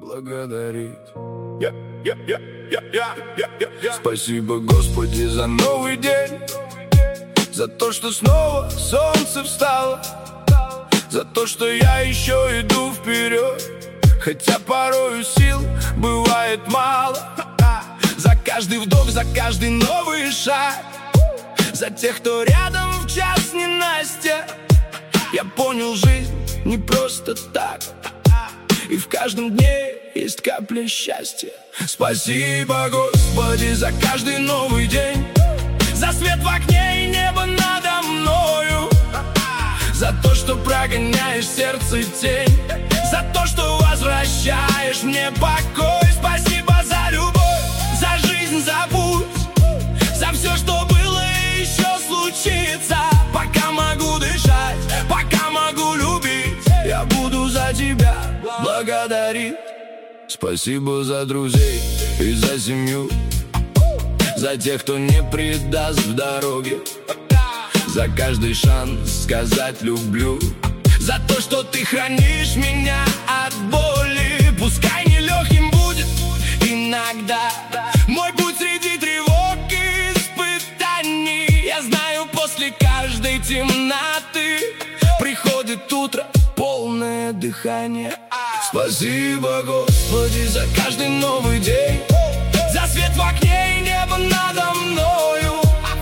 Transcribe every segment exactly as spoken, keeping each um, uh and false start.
благодарить. Я, я, я, я, я, я, я, я. Спасибо, Господи, за новый день, за то, что снова солнце встало, за то, что я еще иду вперед, хотя порою сил бывает мало. За каждый вдох, за каждый новый шаг, за тех, кто рядом в час ненастья. Я понял, жизнь не просто так, и в каждом дне есть капля счастья. Спасибо, Господи, за каждый новый день, за свет в окне и небо надо мною, за то, что прогоняешь сердце тень, за то, что возвращаешь мне покой. Спасибо за любовь, за жизнь, за путь, за все, что было и еще случится. Пока могу дышать, пока могу любить, я буду за тебя благодарить. Спасибо за друзей и за семью, за тех, кто не предаст в дороге, за каждый шанс сказать люблю, за то, что ты хранишь меня от боли. Пускай нелегким будет иногда мой путь среди тревог и испытаний. Я знаю, после каждой темноты приходит утро, полное дыхание. Спасибо, Господи, за каждый новый день, за свет в окне и небо надо мною,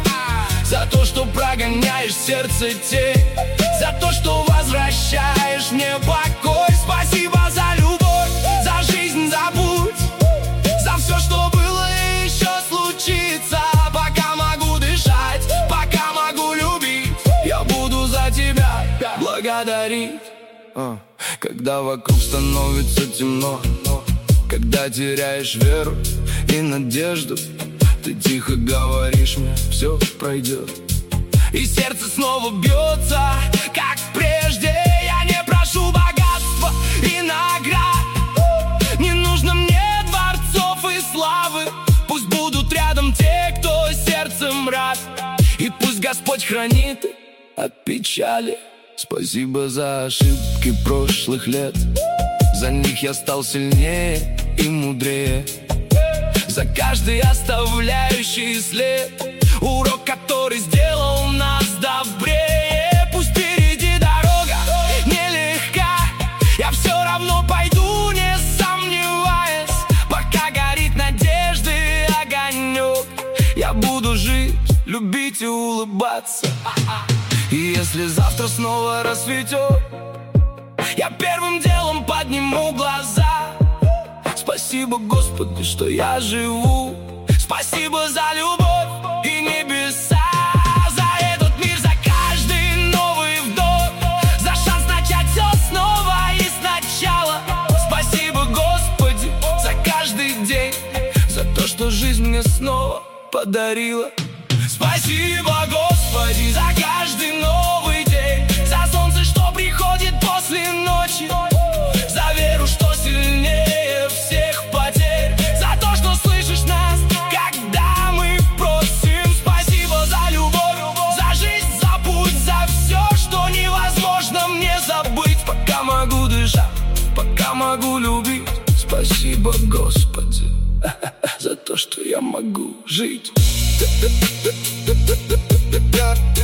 за то, что прогоняешь сердце тень, за то, что возвращаешь мне покой. Спасибо за любовь, за жизнь, за путь, за все, что было и еще случится. Пока могу дышать, пока могу любить, я буду за тебя благодарить. а, Когда вокруг становится темно, когда теряешь веру и надежду, ты тихо говоришь мне, все пройдет, и сердце снова бьется, как прежде. Я не прошу богатства и наград, не нужно мне дворцов и славы. Пусть будут рядом те, кто сердцем рад, и пусть Господь хранит от печали. Спасибо за ошибки прошлых лет, за них я стал сильнее и мудрее, за каждый оставляющий след, урок, который сделал нас добрее. Пусть впереди дорога нелегка, я все равно пойду, не сомневаясь. Пока горит надежды огонек, я буду жить, любить и улыбаться. И если завтра снова рассветет, я первым делом подниму глаза. Спасибо, Господи, что я живу, спасибо за любовь и небеса, за этот мир, за каждый новый вдох, за шанс начать все снова и сначала. Спасибо, Господи, за каждый день, за то, что жизнь мне снова подарила. Спасибо, Господи, за каждый новый день, за солнце, что приходит после ночи, за веру, что сильнее всех потерь, за то, что слышишь нас, когда мы просим. Спасибо за любовь, за жизнь, за путь, за все, что невозможно мне забыть. Пока могу дышать, пока могу любить. Спасибо, Господи, за то, что я могу жить.